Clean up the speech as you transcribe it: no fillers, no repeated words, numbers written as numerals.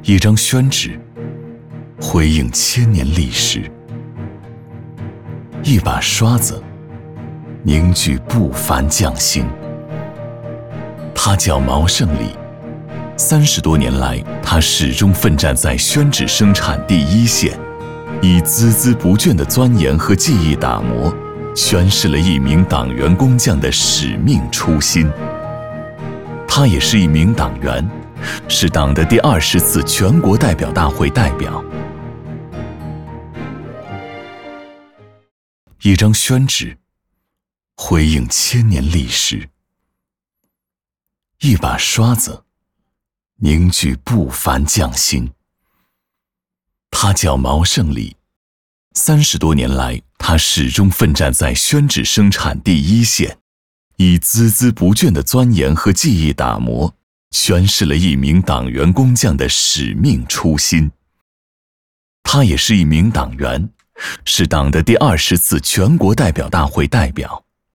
一张宣纸，回应千年历史；一把刷子，凝聚不凡匠心。他叫毛胜利，30多年来，他始终奋战在宣纸生产第一线，以孜孜不倦的钻研和技艺打磨，宣示了一名党员工匠的使命初心。他也是一名党员，是党的第20次全国代表大会代表。一张宣纸，回应千年历史；一把刷子，凝聚不凡匠心。他叫毛胜利，30多年来，他始终奋战在宣纸生产第一线，以孜孜不倦的钻研和技艺打磨，宣示了一名党员工匠的使命初心。他也是一名党员，是党的第20次全国代表大会代表。